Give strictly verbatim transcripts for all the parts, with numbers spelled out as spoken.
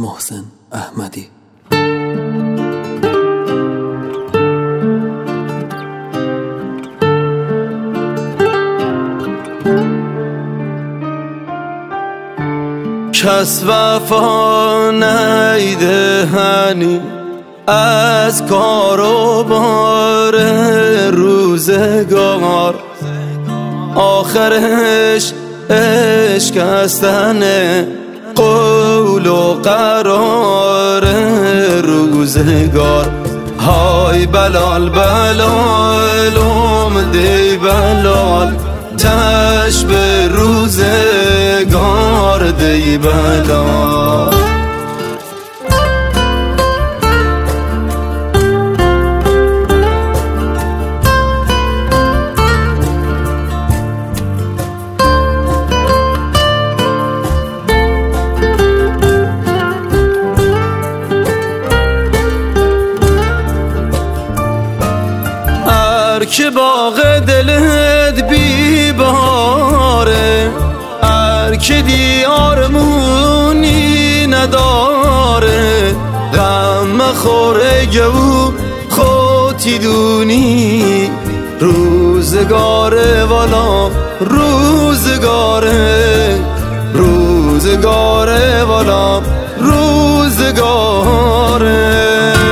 محسن احمدی. کس وفا نیده هنی از کار و بار روزگار، آخرش اشکستن قول و قرار روزگار. های بلال بلال اومدی بلال، تش به روزگار دی بلال. که باغ دلت بی باره، هر که دیارمونی نداره، غم مخوره گو خودتی دونی. روزگاره والا روزگاره، روزگاره والا روزگاره.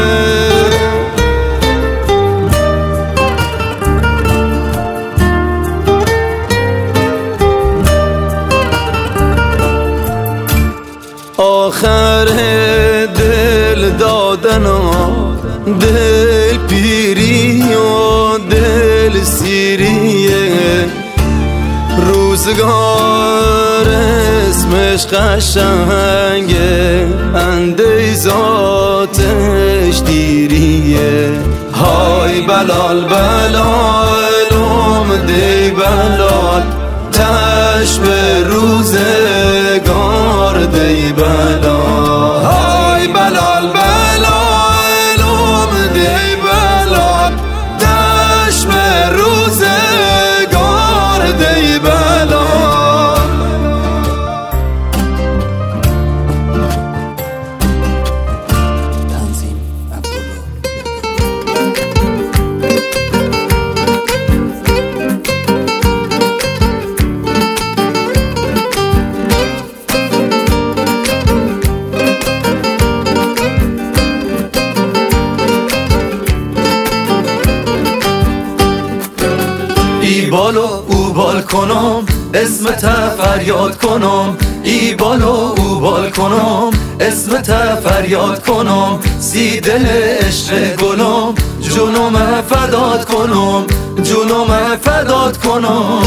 آخر دل دادن و دل پیری و دل سیریه، روزگار اسمش قشنگه، انده ذاتش دیریه. های بلال بلال اومدی بلال، تش به روزگار دی بلال. های بلال بلال اومدی بلال، تش به روزگار دی بلال. تنظیم عبدالله. ای بالو او بال کنم اسم تا فریاد کنم، ای بالو او بال کنم اسم تا فریاد کنم. سی دل عشق گلم جونم فدات کنم، جونم فدات کنم.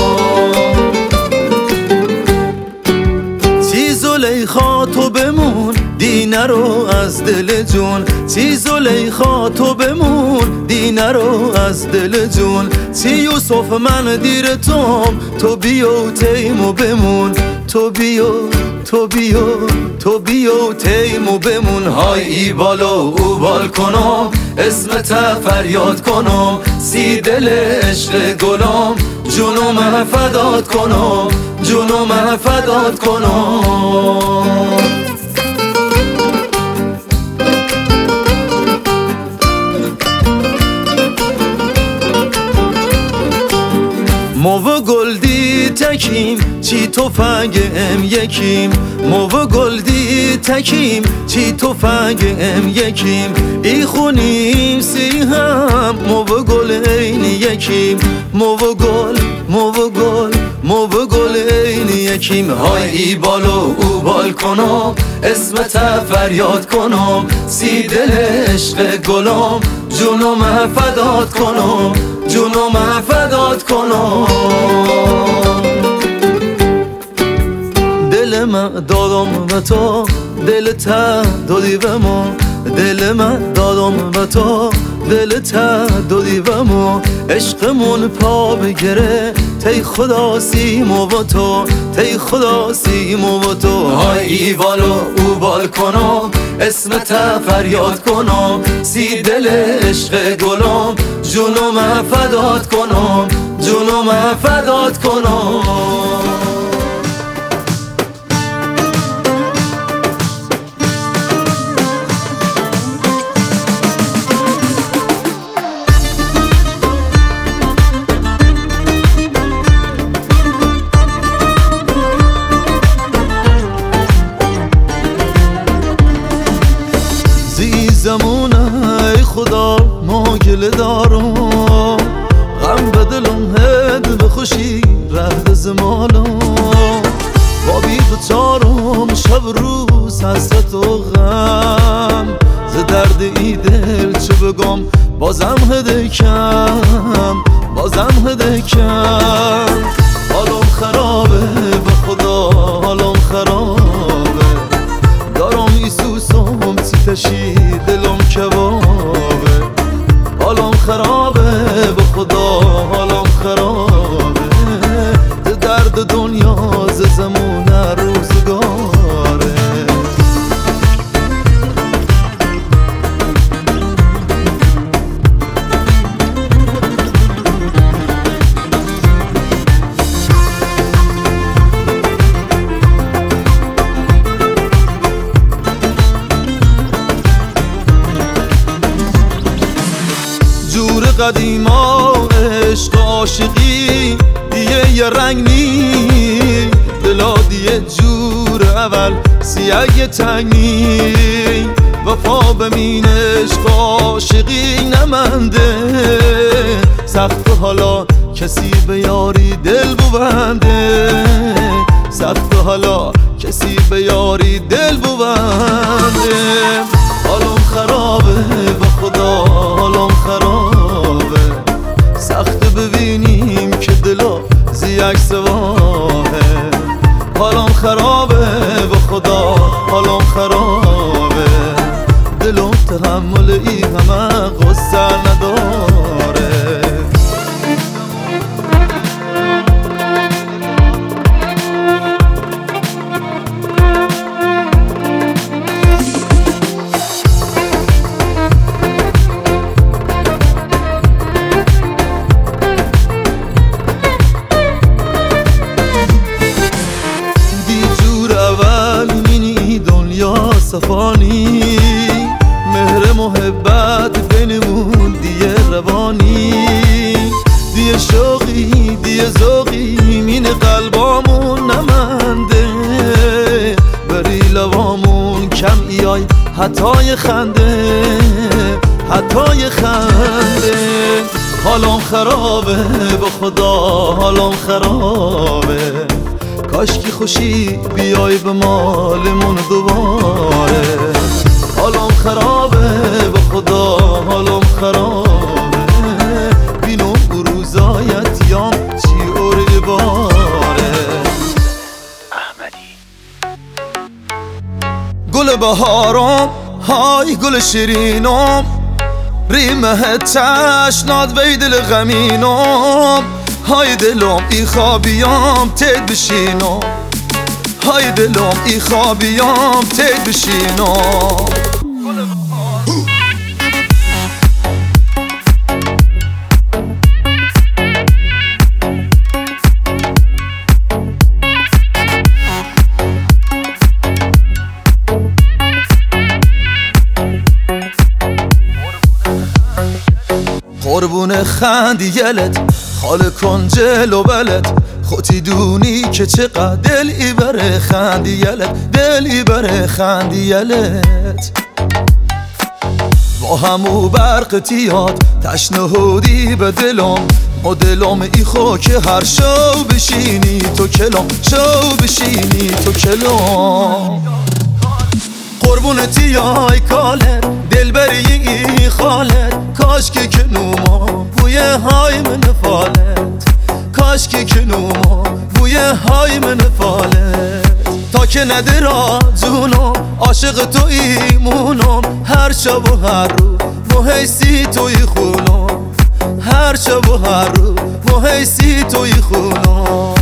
سی زلیخا تو بمون دینه رو از دل جون، سی زلیخا تو بمون دینه رو از دل جون. سی یوسف من دیر توم تو بیو تیمو بمون، تو بیو تو بیو تو بیو تیمو بمون. های ای بالو او بال کنم اسم تا فریاد کنم، سی دل عشق گلم جونم فدات کنم، جونم فدات کنم. موو گلدی تکیم چی تفنگ ام یکیم، موو گلدی تکیم چی تفنگ ام یکیم. ای خونیم سی هم موو گل این یکیم، موو گل موو گل موو گل این یکیم. های ای بالو او بال کنم اسم تا فریاد کنم، سی دل عشق گلم جونم فدات کنم، جونم فدات کنم. دل من دادم و تو دل تا دادی و ما، دل من دادم و تو دل تا دادی و ما. عشقمون پا بگره تی خدا سیمو و تو، تی خدا سیمو و تو. های ای بالو او بال کنم اسم تا فریاد کنم، سی دل عشق گلم جونم فدات کنم، جونم فدات کنم. زمونه ای خدا ما گله دارم، غم به دلم هد به خوشی رهد زمالم، با بی دوچارم شب روز حسرت و غم، ز درد ای دل چه بگم بازم هده کم، بازم هده کم. حالم خرابه به خدا حالم خرابه، دارم ای سوسم سیتشی دلم کبابه، حالم خرابه به خدا حالم خرابه، ز درد دنیا ز زمون روزگاره. جور قدیما عشق عاشقی دیگه یه رنگ نی، دلا دیگه جور اول سیاگ تنگ نی، وفا بمین عشق عاشقی نمنده، سخت حالا کسی به یاری دل ببنده، سخت حالا کسی به یاری دل ببنده. حالم خرابه به خدا حالم خرابه، سخت ببینیم که دلا زیک سواهه، حالم خرابه به خدا حالم خرابه، دلم تحمل ای همه غصه نداره. صفانی مهر محبت بینمون دیه روانی، دیه شوقی دیه ذوقی مین قلبامون نمنده، بری لبامون کم ایای حتای خنده حتای خنده. حالم خرابه به خدا حالم خرابه، کاشکی خوشی بیای به مالمون دوباره، حالم خرابه به خدا حالم خرابه، بینم روزایت یام چی اوری باره. احمدی گل بهارم های گل شیرینم، ریمه تشناد وی دل غمینم، های دلم ای خوابیام تید بشینم، های دلم ای خوابیام تید بشینم. قربون خندیلت حال کن جلو بلت، خودی دونی که چقدر دل ای بره خندیلت، دل ای بره خندیلت. با همو برق تیاد تشنهودی به دلم، و دلم ای خو که هر شو بشینی تو کلم، شو بشینی تو کلم. قربون تیای کالت دل بری ای خالت، کاش که کنوما بوی های من فالت، کاش که کنوما بوی های من فالت. تا که ندرا جونم عاشق تو ایمونم، هر شب و هر رو محیسی توی خونم، هر شب و هر رو محیسی توی خونم.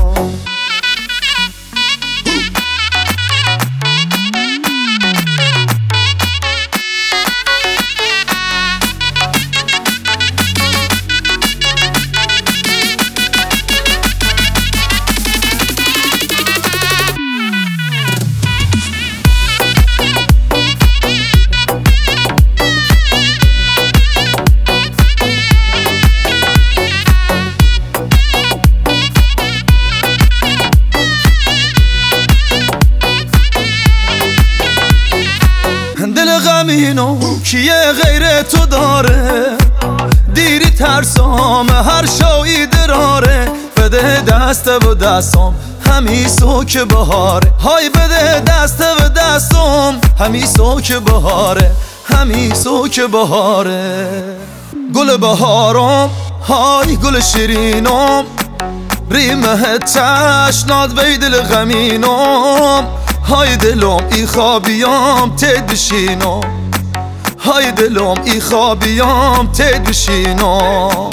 دل غمینو کیه غیر تو داره؟ دیری ترسام هر شایی دراره. بده دست و دستم همی سوک بهاره. های بده دست و دستم همی سوک بهاره. همی سوک بهاره. گل بهارم های گل شیرینم ریمه تشناد وی دل غمینم. های دلم ای خوابیام تید بشینم. های دلم ای خوابیام تید بشینم.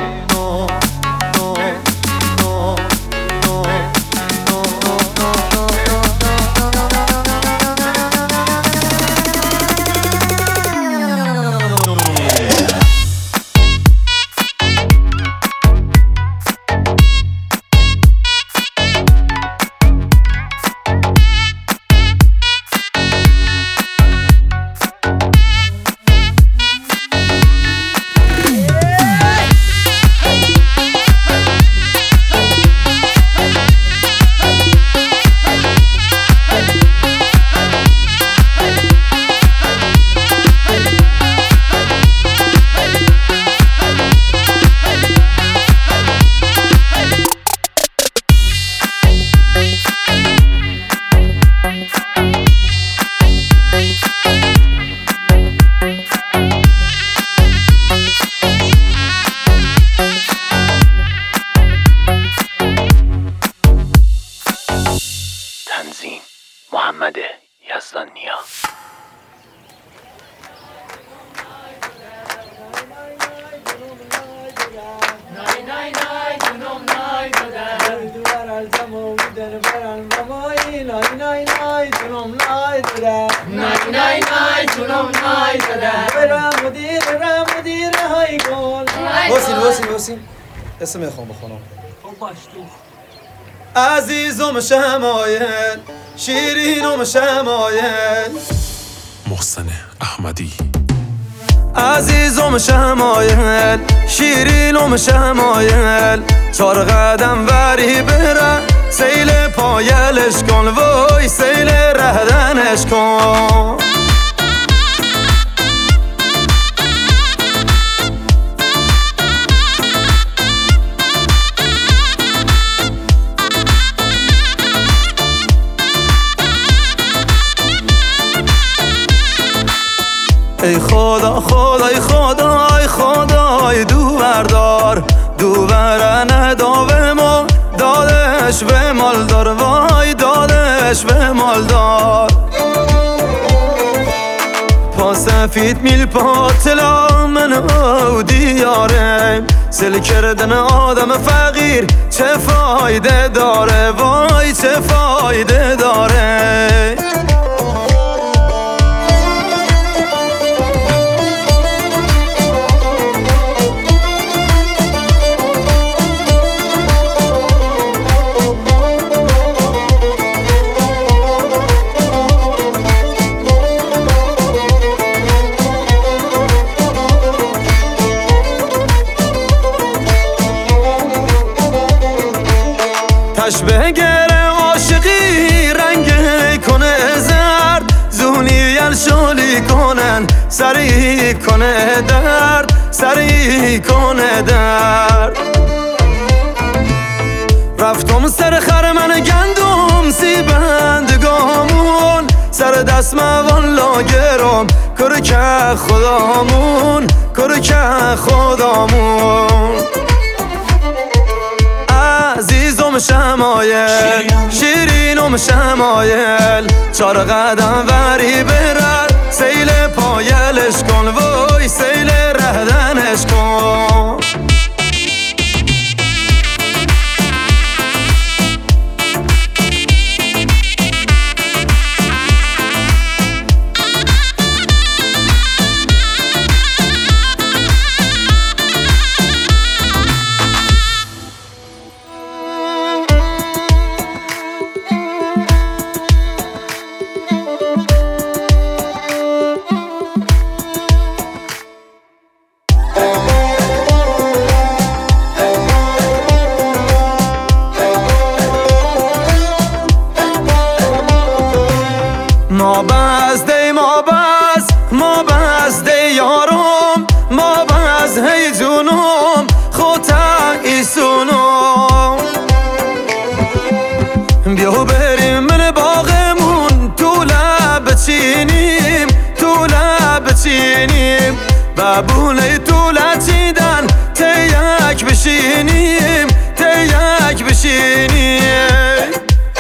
تنظیم محمد یزدانیا. واسین واسین واسین اسم میخوام بخونم. عزیزم شمایل شیرینم شمایل. محسن احمدی. عزیزم شمایل شیرینم شمایل. چار قدم وری بره سیل پایلش کن وای سیل رهدنش کن. ای خدا خدای خدای خدای دو بردار دو برنه داوه ما دادش به مالدار وای دادش به مالدار. پا سفید میل پا طلا من او دیاره. سل کردن آدم فقیر چه فایده داره وای چه فایده داره. تشبه گره عاشقی رنگ کنه زرد. زونی شالی کنن سری کنه درد سری کنه درد. رفتم سر خر من گندم سی بندگامون. سر دست موان لاگرم کر که خدامون کر که خدامون. عزیزم شمایل شیرینم شمایل. چار قدم وری برد سیل پایلش کن وای سیل رهدنش کن. ببونه دولتیدن تیک بشینیم تیک بشینیم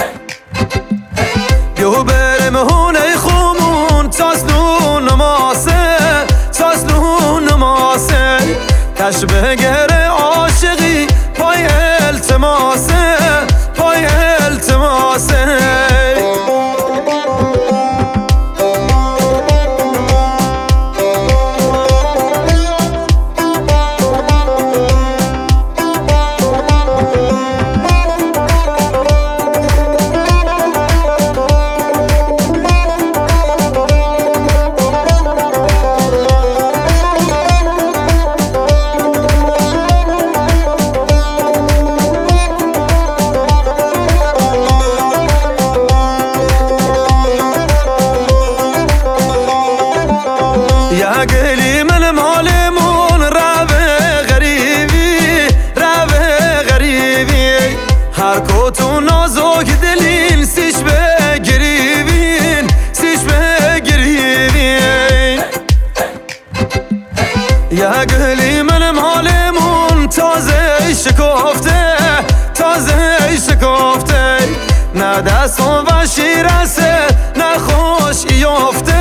بیا برم هونه خومون تاسلون نماسه تاسلون نماسه کش بگره عاشقی پای التماسه پای التماسه یا گلی من مالمون رابه غریبی رابه غریبی هر کوتو نازک دلین سیش بگریبین سیش بگریبین یا گلی من مالمون تازه شکفته تازه شکفته نه دستم و شیرسه نه خوش یافته